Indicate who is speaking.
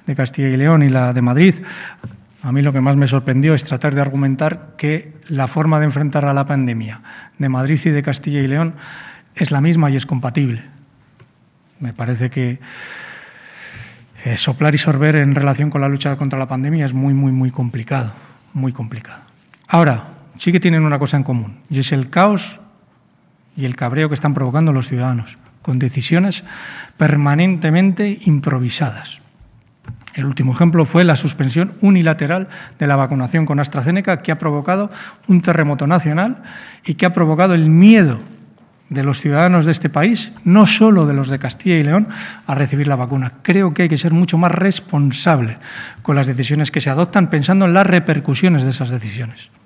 Speaker 1: de Castilla y León y la de Madrid, a mí lo que más me sorprendió es tratar de argumentar que la forma de enfrentar a la pandemia de Madrid y de Castilla y León es la misma y es compatible. Me parece que soplar y sorber en relación con la lucha contra la pandemia es muy complicado, muy complicado. Ahora, sí que tienen una cosa en común, y es el caos y el cabreo que están provocando los ciudadanos, con decisiones permanentemente improvisadas. El último ejemplo fue la suspensión unilateral de la vacunación con AstraZeneca, que ha provocado un terremoto nacional y que ha provocado el miedo de los ciudadanos de este país, no solo de los de Castilla y León, a recibir la vacuna. Creo que hay que ser mucho más responsable con las decisiones que se adoptan, pensando en las repercusiones de esas decisiones.